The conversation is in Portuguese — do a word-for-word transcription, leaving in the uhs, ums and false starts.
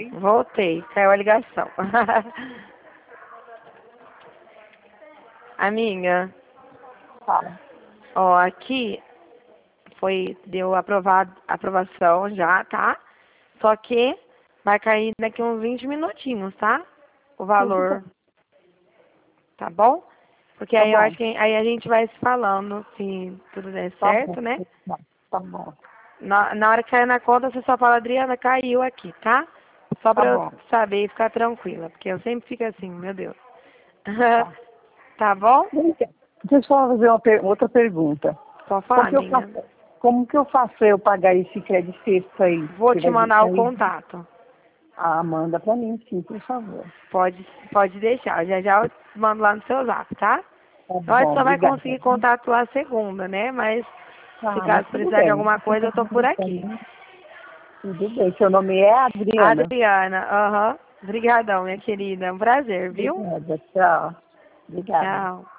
Oi? Voltei, caiu a ligação. Amiga, Fala. ó, aqui foi, deu aprovado, aprovação já, tá? Só que vai cair daqui uns vinte minutinhos, tá? O Tudo valor, bem. tá bom? Porque Tá aí eu bom. acho que aí a gente vai se falando se tudo der Tá certo, bom. né? Tá bom. Na, na hora que cair na conta, você só fala, Adriana, caiu aqui, tá? Só Tá pra eu bom. saber e ficar tranquila, porque eu sempre fico assim, meu Deus. Tá. Tá bom? Deixa eu só fazer uma per- outra pergunta. Pode Como falar, que eu amiga. faço, como que eu faço pra eu pagar esse crédito sexto aí? Vou Você te vai mandar deixar o aí? contato. Ah, manda pra mim, sim, por favor. Pode, pode deixar. Já já eu mando lá no seu zap, tá? Tá Eu acho que bom, só vai obrigada. conseguir contato lá segunda, né? Mas se Ah, mas caso tudo precisar de bem. alguma coisa, eu tô por aqui. Tudo bem. Seu nome é Adriana. Adriana, aham. Obrigadão, minha querida. É um prazer, viu? Obrigada, tchau. Obrigada. Tchau.